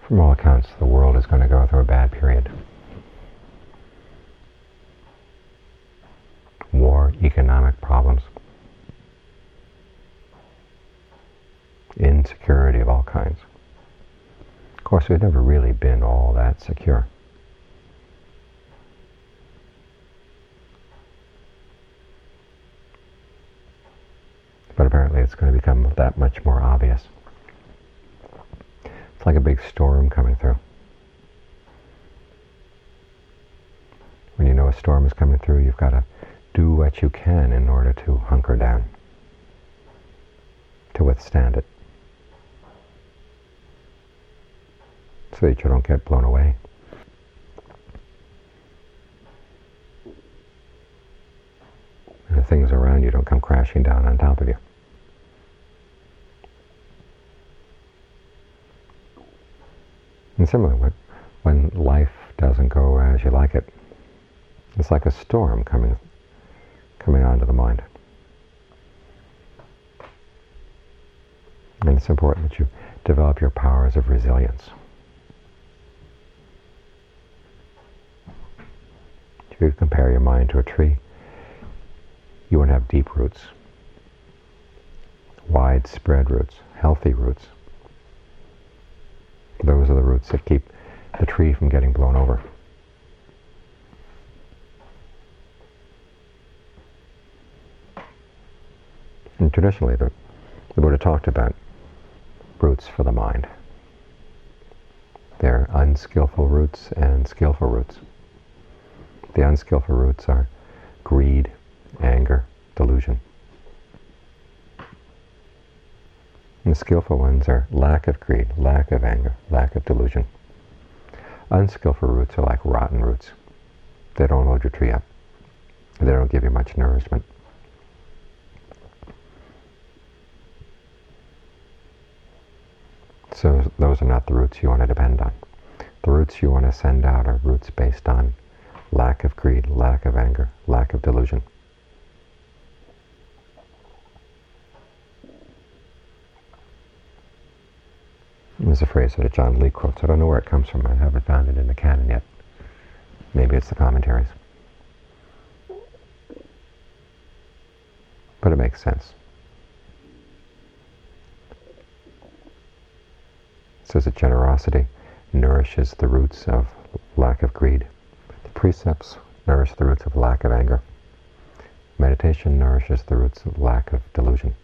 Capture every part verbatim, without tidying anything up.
From all accounts, the world is going to go through a bad period. War, economic problems, insecurity of all kinds. Of course, we've never really been all that secure. But apparently it's going to become that much more obvious. It's like a big storm coming through. When you know a storm is coming through, you've got to do what you can in order to hunker down, to withstand it, so that you don't get blown away. And the things around you don't come crashing down on top of you. And similarly, when life doesn't go as you like it, it's like a storm coming coming onto the mind. And it's important that you develop your powers of resilience. If you compare your mind to a tree, you want to have deep roots, widespread roots, healthy roots. Those are the roots that keep the tree from getting blown over. And traditionally, the, the Buddha talked about roots for the mind. There are unskillful roots and skillful roots. The unskillful roots are greed, anger, delusion. And the skillful ones are lack of greed, lack of anger, lack of delusion. Unskillful roots are like rotten roots. They don't hold your tree up. They don't give you much nourishment. So those are not the roots you want to depend on. The roots you want to send out are roots based on lack of greed, lack of anger, lack of delusion. There's a phrase that John Lee quotes. I don't know where it comes from. I haven't found it in the canon yet. Maybe it's the commentaries. But it makes sense. It says that generosity nourishes the roots of lack of greed. The precepts nourish the roots of lack of anger. Meditation nourishes the roots of lack of delusion.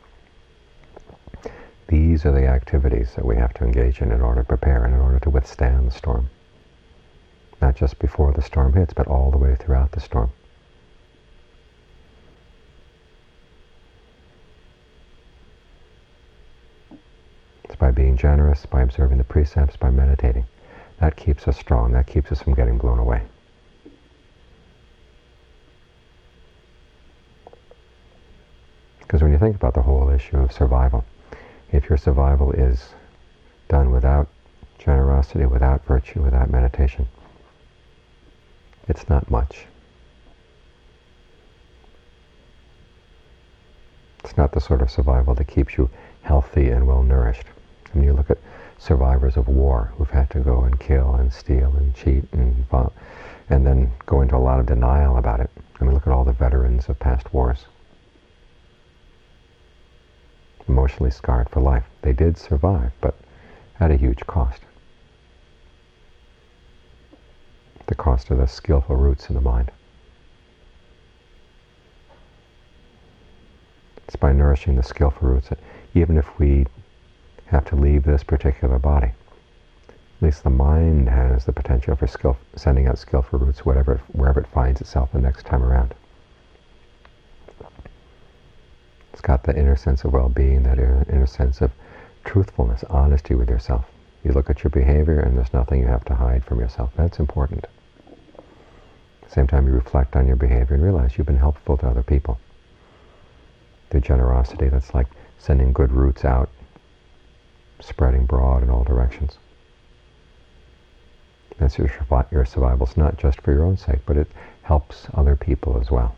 These are the activities that we have to engage in in order to prepare and in order to withstand the storm. Not just before the storm hits, but all the way throughout the storm. It's by being generous, by observing the precepts, by meditating. That keeps us strong. That keeps us from getting blown away. Because when you think about the whole issue of survival, if your survival is done without generosity, without virtue, without meditation, it's not much. It's not the sort of survival that keeps you healthy and well-nourished. I mean, you look at survivors of war who've had to go and kill and steal and cheat and and then go into a lot of denial about it. I mean, look at all the veterans of past wars. Emotionally scarred for life. They did survive, but at a huge cost. The cost of the skillful roots in the mind. It's by nourishing the skillful roots that even if we have to leave this particular body, at least the mind has the potential for skill, sending out skillful roots whatever, wherever it finds itself the next time around. It's got that inner sense of well-being, that inner sense of truthfulness, honesty with yourself. You look at your behavior and there's nothing you have to hide from yourself. That's important. At the same time, you reflect on your behavior and realize you've been helpful to other people. The generosity, that's like sending good roots out, spreading broad in all directions. That's your, your survival. It's not just for your own sake, but it helps other people as well.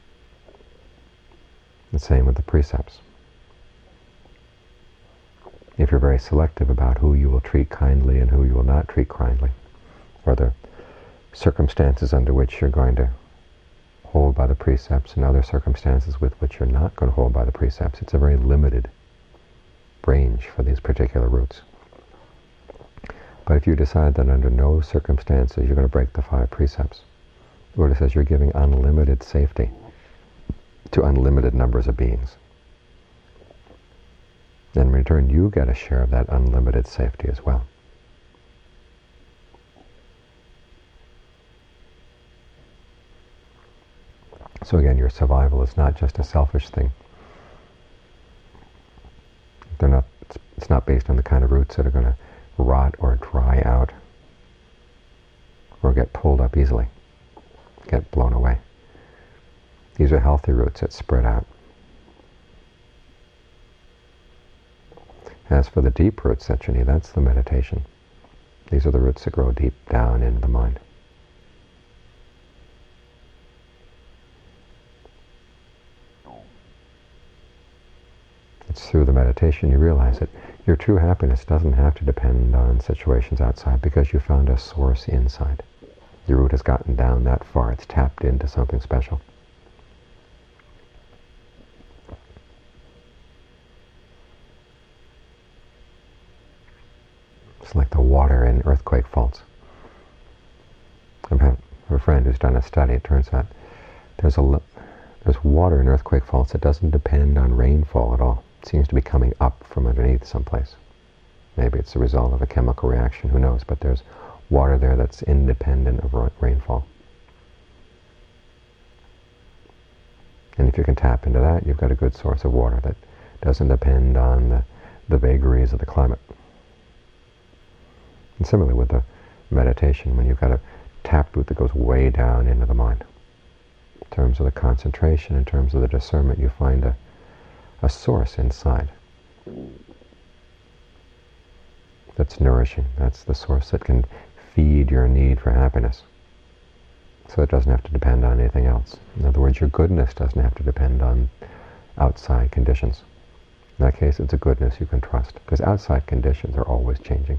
The same with the precepts. If you're very selective about who you will treat kindly and who you will not treat kindly, or the circumstances under which you're going to hold by the precepts and other circumstances with which you're not going to hold by the precepts, it's a very limited range for these particular routes. But if you decide that under no circumstances you're going to break the five precepts, the Buddha says you're giving unlimited safety to unlimited numbers of beings. And in return, you get a share of that unlimited safety as well. So again, your survival is not just a selfish thing. They're not, it's not based on the kind of roots that are going to rot or dry out or get pulled up easily, get blown away. These are healthy roots that spread out. As for the deep roots that you need, that's the meditation. These are the roots that grow deep down into the mind. It's through the meditation you realize that your true happiness doesn't have to depend on situations outside because you found a source inside. Your root has gotten down that far. It's tapped into something special. It's like the water in earthquake faults. I have a friend who's done a study. It turns out there's a there's water in earthquake faults that doesn't depend on rainfall at all. It seems to be coming up from underneath someplace. Maybe it's the result of a chemical reaction, who knows, but there's water there that's independent of rainfall. And if you can tap into that, you've got a good source of water that doesn't depend on the, the vagaries of the climate. And similarly with the meditation, when you've got a taproot that goes way down into the mind, in terms of the concentration, in terms of the discernment, you find a, a source inside that's nourishing. That's the source that can feed your need for happiness. So it doesn't have to depend on anything else. In other words, your goodness doesn't have to depend on outside conditions. In that case, it's a goodness you can trust, because outside conditions are always changing.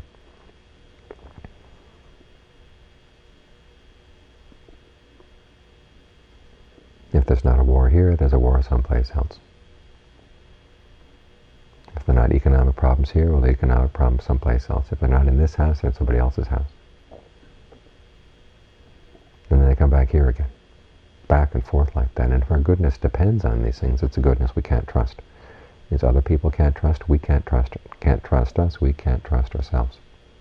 If there's not a war here, there's a war someplace else. If they're not economic problems here, well, the economic problems someplace else. If they're not in this house, they're in somebody else's house. And then they come back here again, back and forth like that. And if our goodness depends on these things, it's a goodness we can't trust. These other people can't trust, we can't trust, can't trust us, we can't trust ourselves.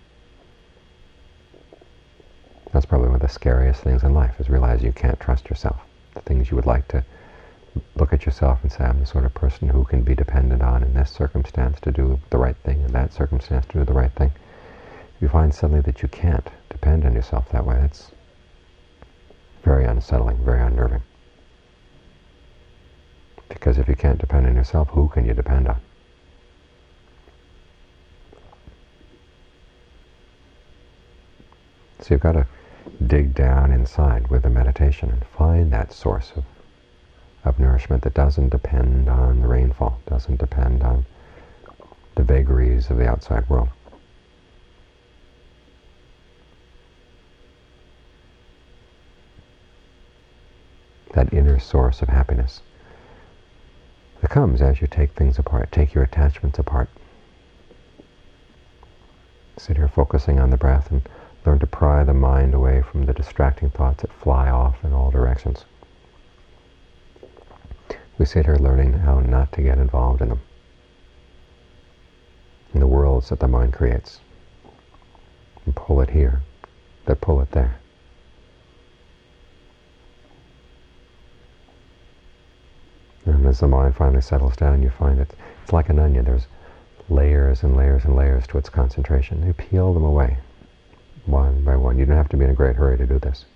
That's probably one of the scariest things in life, is realizing you can't trust yourself. The things you would like to look at yourself and say, I'm the sort of person who can be dependent on in this circumstance to do the right thing, in that circumstance to do the right thing. If you find suddenly that you can't depend on yourself that way, that's very unsettling, very unnerving. Because if you can't depend on yourself, who can you depend on? So you've got to dig down inside with the meditation and find that source of, of nourishment that doesn't depend on the rainfall, doesn't depend on the vagaries of the outside world. That inner source of happiness that comes as you take things apart, take your attachments apart. Sit here focusing on the breath and learn to pry the mind away from the distracting thoughts that fly off in all directions. We sit here learning how not to get involved in them, in the worlds that the mind creates, and pull it here, that pull it there. And as the mind finally settles down, you find it, it's like an onion. There's layers and layers and layers to its concentration. You peel them away, one by one. You don't have to be in a great hurry to do this.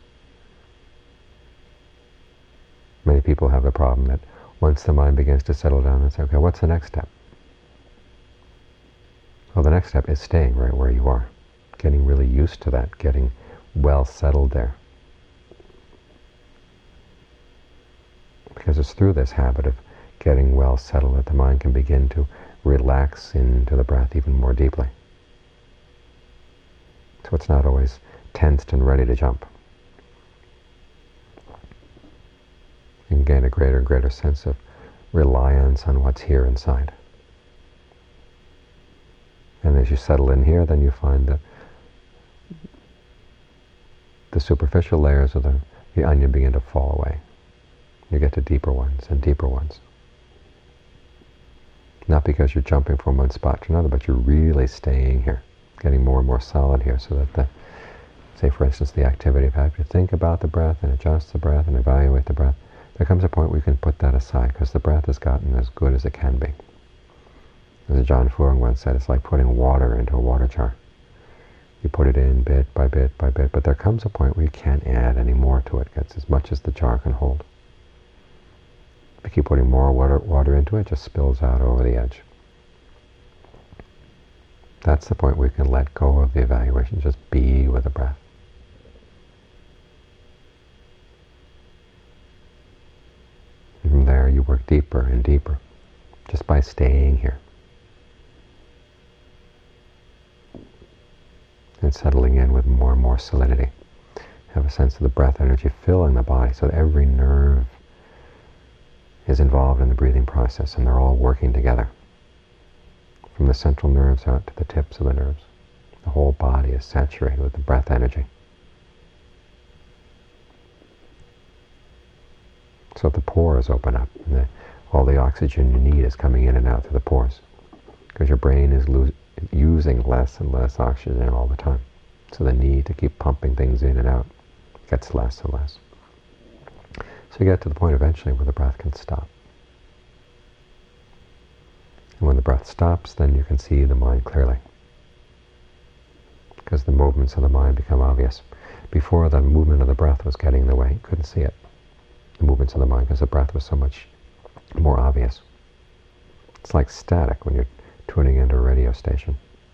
Many people have the problem that once the mind begins to settle down, they say, okay, what's the next step? Well, the next step is staying right where you are, getting really used to that, getting well settled there. Because it's through this habit of getting well settled that the mind can begin to relax into the breath even more deeply. So it's not always tensed and ready to jump. You can gain a greater and greater sense of reliance on what's here inside. And as you settle in here, then you find that the superficial layers of the, the onion begin to fall away. You get to deeper ones and deeper ones. Not because you're jumping from one spot to another, but you're really staying here, getting more and more solid here, so that the, say for instance, the activity of having to think about the breath and adjust the breath and evaluate the breath, there comes a point where you can put that aside, because the breath has gotten as good as it can be. As John Fuang once said, it's like putting water into a water jar. You put it in bit by bit by bit, but there comes a point where you can't add any more to it. It's as much as the jar can hold. If you keep putting more water, water into it, it just spills out over the edge. That's the point where you can let go of the evaluation, just be with the breath. And from there you work deeper and deeper, just by staying here. And settling in with more and more solidity. Have a sense of the breath energy filling the body, so that every nerve is involved in the breathing process, and they're all working together. From the central nerves out to the tips of the nerves. The whole body is saturated with the breath energy. So the pores open up, and the, all the oxygen you need is coming in and out through the pores. Because your brain is losing using less and less oxygen all the time. So the need to keep pumping things in and out gets less and less. So you get to the point eventually where the breath can stop. And when the breath stops, then you can see the mind clearly. Because the movements of the mind become obvious. Before, the movement of the breath was getting in the way. You couldn't see it. The movements of the mind, because the breath was so much more obvious. It's like static when you're tuning into a radio station.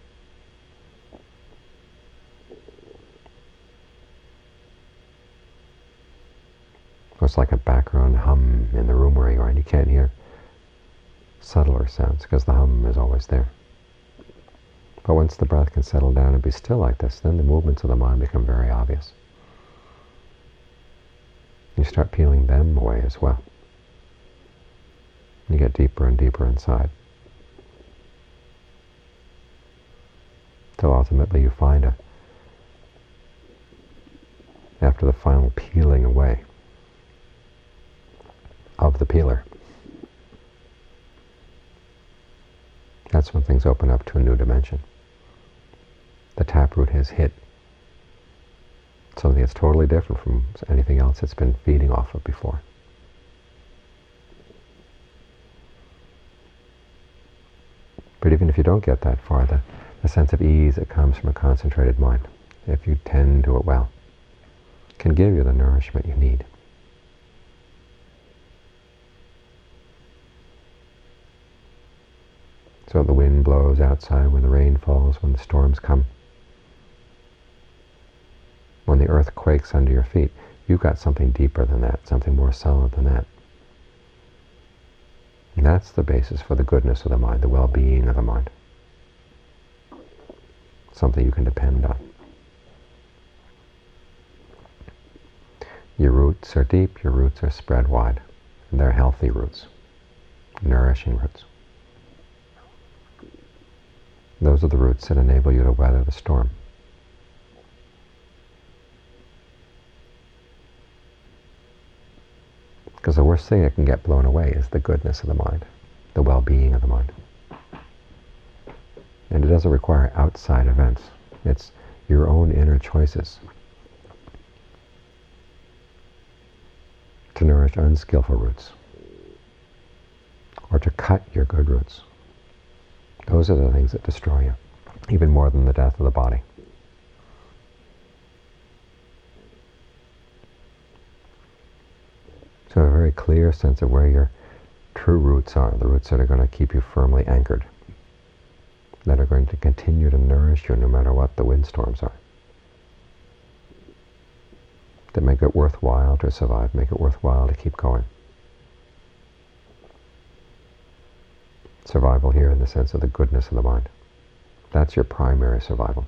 It's like a background hum in the room where you are, and you can't hear subtler sounds because the hum is always there. But once the breath can settle down and be still like this, then the movements of the mind become very obvious. You start peeling them away as well. You get deeper and deeper inside. Till ultimately you find a, after the final peeling away of the peeler, that's when things open up to a new dimension. The taproot has hit something that's totally different from anything else it's been feeding off of before. But even if you don't get that far, the, the sense of ease that comes from a concentrated mind, if you tend to it well, can give you the nourishment you need. So the wind blows outside, when the rain falls, when the storms come, when the earth quakes under your feet, you've got something deeper than that, something more solid than that. And that's the basis for the goodness of the mind, the well-being of the mind. Something you can depend on. Your roots are deep, your roots are spread wide, and they're healthy roots, nourishing roots. Those are the roots that enable you to weather the storm. Because the worst thing that can get blown away is the goodness of the mind, the well-being of the mind. And it doesn't require outside events. It's your own inner choices to nourish unskillful roots, or to cut your good roots. Those are the things that destroy you, even more than the death of the body. So a very clear sense of where your true roots are, the roots that are going to keep you firmly anchored, that are going to continue to nourish you no matter what the windstorms are, that make it worthwhile to survive, make it worthwhile to keep going. Survival here in the sense of the goodness of the mind. That's your primary survival.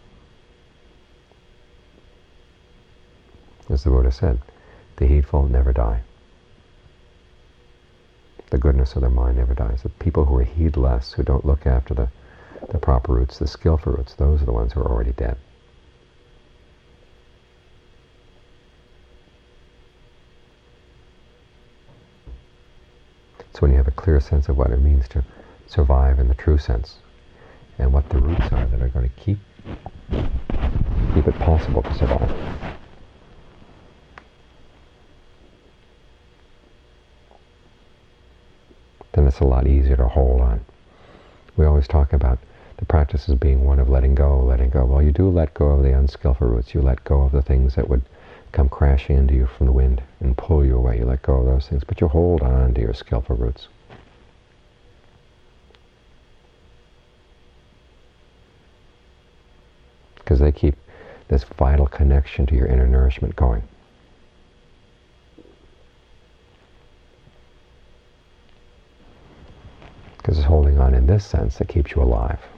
As the Buddha said, the heedful never die. The goodness of their mind never dies. The people who are heedless, who don't look after the, the proper roots, the skillful roots, those are the ones who are already dead. So when you have a clear sense of what it means to survive in the true sense, and what the roots are that are going to keep, keep it possible to survive, then it's a lot easier to hold on. We always talk about the practice as being one of letting go, letting go. Well, you do let go of the unskillful roots. You let go of the things that would come crashing into you from the wind and pull you away. You let go of those things, but you hold on to your skillful roots. Because they keep this vital connection to your inner nourishment going. Because it's holding on in this sense that keeps you alive.